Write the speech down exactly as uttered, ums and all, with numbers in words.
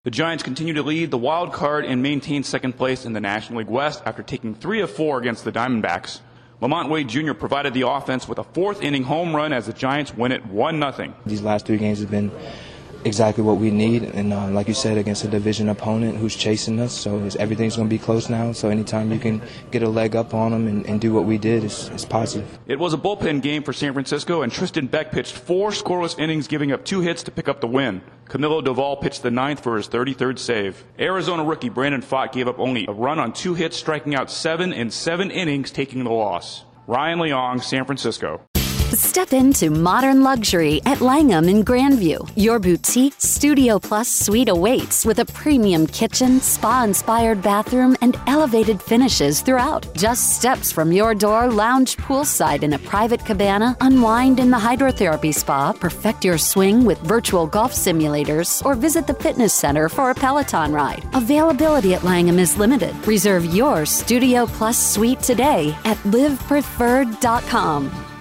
The Giants continue to lead the wild card and maintain second place in the National League West after taking three of four against the Diamondbacks. Lamont Wade Junior provided the offense with a fourth inning home run as the Giants win it one nothing. These last three games have been exactly what we need, and uh, like you said, against a division opponent who's chasing us, so everything's going to be close now. So anytime you can get a leg up on them and, and do what we did, is is positive. It was a bullpen game for San Francisco, and Tristan Beck pitched four scoreless innings, giving up two hits to pick up the win. Camilo Doval pitched the ninth for his thirty-third save. Arizona rookie Brandon Pfaadt gave up only a run on two hits, striking out seven in seven innings, taking the loss. Ryan Leong, San Francisco. Step into modern luxury at Langham in Grandview. Your boutique Studio Plus suite awaits with a premium kitchen, spa-inspired bathroom, and elevated finishes throughout. Just steps from your door, lounge poolside in a private cabana, unwind in the hydrotherapy spa, perfect your swing with virtual golf simulators, or visit the fitness center for a Peloton ride. Availability at Langham is limited. Reserve your Studio Plus suite today at live preferred dot com.